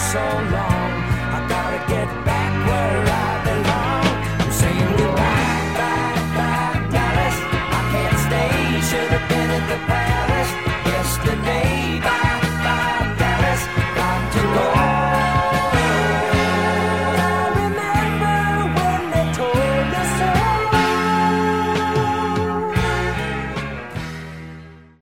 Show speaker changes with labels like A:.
A: so long. I gotta get back where I belong. I'm saying goodbye, bye, bye, Dallas. I can't stay, should have been at the party.